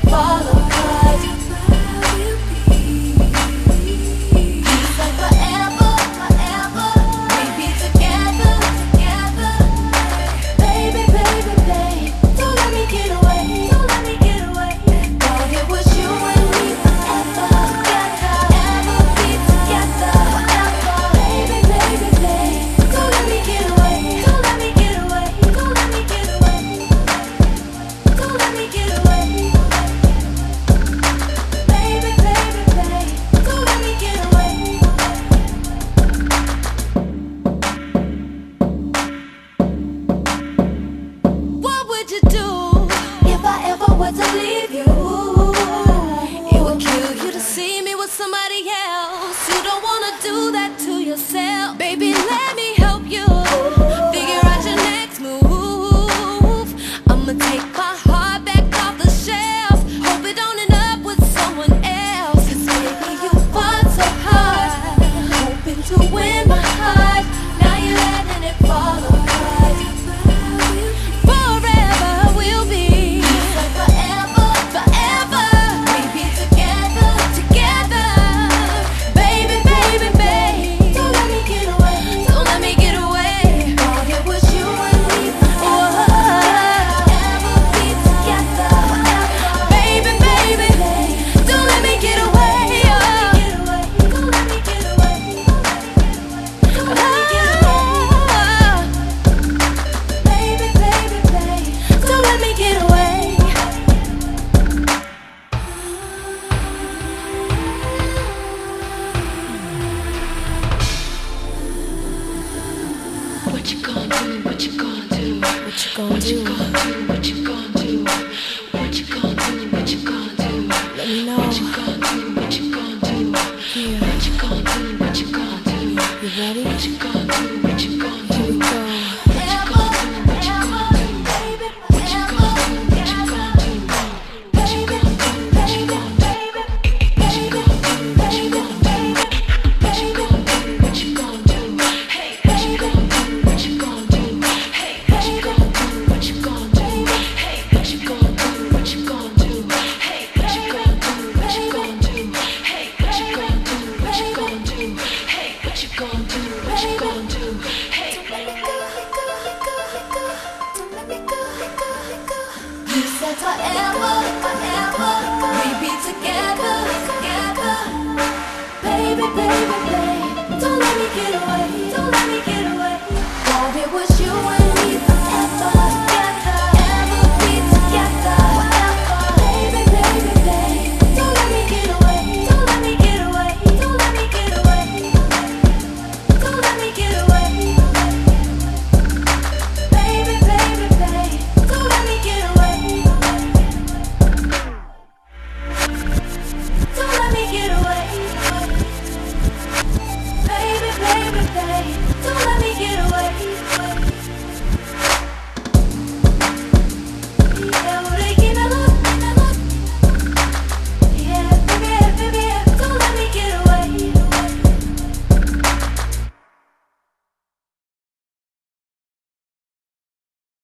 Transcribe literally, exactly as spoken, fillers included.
it fall apart. You said forever, forever, we'd be together, together. Baby, baby, babe, don't let me get away, don't let me get away. Thought it was you and me forever, together, ever be together, forever. Baby, baby, babe, don't let me get away, don't let me get away, don't let me get away, don't let me get away. Baby, baby, babe, don't let me get away. What would you do if I ever were to leave you? It would kill you to see me with somebody else. You don't wanna do that to yourself. Baby, let me help you figure out your next move. I'ma take my heart back off the shelf. Hope it don't end up with someone else. 'Cause baby, you fought so hard, hoping to win my heart. Now you're letting it fall apart. Forever we'll be, like forever, forever. We'll be together, together. Baby, baby, babe, don't let me get away, don't let me get away. Thought it was you and me forever, ever be together, forever. Baby, baby, don't let me get away, don't let me get away, don't let me get away. Baby, baby, babe, don't let me get away. What you gonna do? What you gonna do? What you gonna What you do? gonna do? What you gonna do? What you gonna do? What you gonna do? Let me know. What you gonna do? What you gonna do? Yeah. What you gonna do? What you gonna do? You ready? What you gonna do? What you gonna Here do? we go. What you gonna do? What you gonna do? What you gonna do? What you gonna do? What you gonna do? What you gonna do? What you gonna do? What you gonna do? What you gonna do? What you gonna do? Hey, what you gonna do? What you gonna do? Hey, what you gonna do? What you gonna do? Hey, what you gonna do? What you gonna do? Hey, what you gonna do? What you gonna do? Hey, what you gonna do? What you gonna do? Hey, what you gonna do? What you gonna do? Hey. You said forever, forever, we'd be together, together. Baby, baby, babe, don't let me get away.